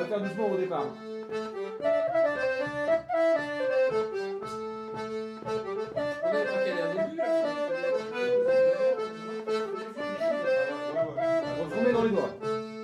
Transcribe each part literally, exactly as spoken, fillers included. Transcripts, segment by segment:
va faire doucement au départ. Retrouvez dans les doigts.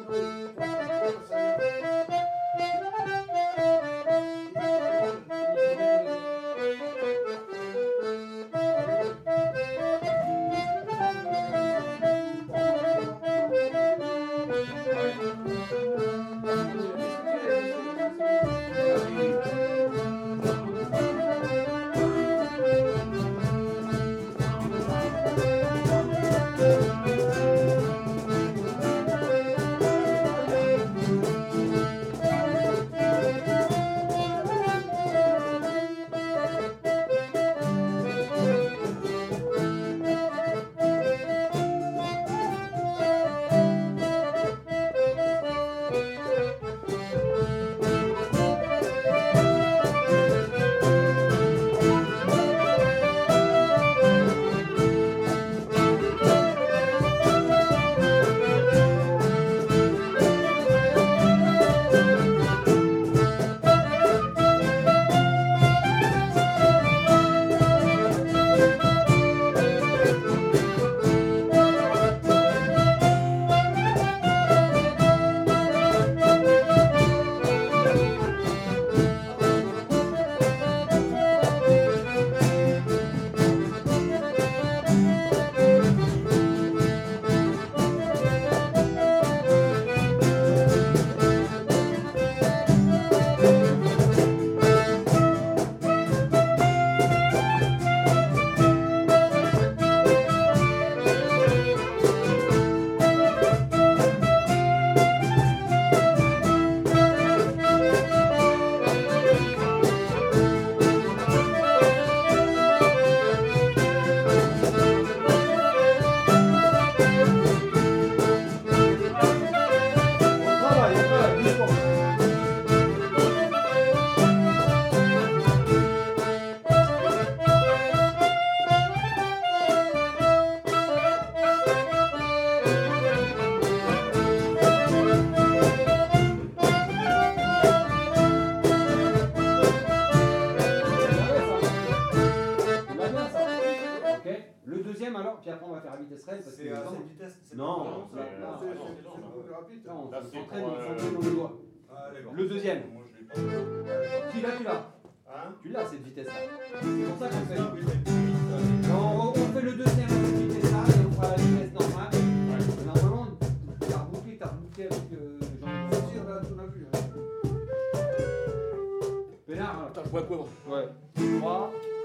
Le deuxième alors, puis après on va faire à vitesse réelle parce que C'est le à temps- cette vitesse. c'est Non, pas- là, là, c'est- là, c'est- non, c'est- non, c'est beaucoup plus rapide. Non, Là, on c'est s'entraîne, pour, on euh, s'entraîne dans le doigt. Ah, d'accord. Le deuxième. Moi, je l'ai pas. Tu l'as, tu l'as. Hein? Tu l'as cette vitesse là. C'est pour ça qu'on fait. Ah oui, mais plus vite, ça. Non, on, on fait le deuxième à cette vitesse là et on fera la vitesse normale. Ouais. Normalement, t'as rebouclé, t'as rebouclé avec euh, Jean. Ça tire là, on a vu. Hein. Pénard, Attends, je bois quoi moi? ouais. trois,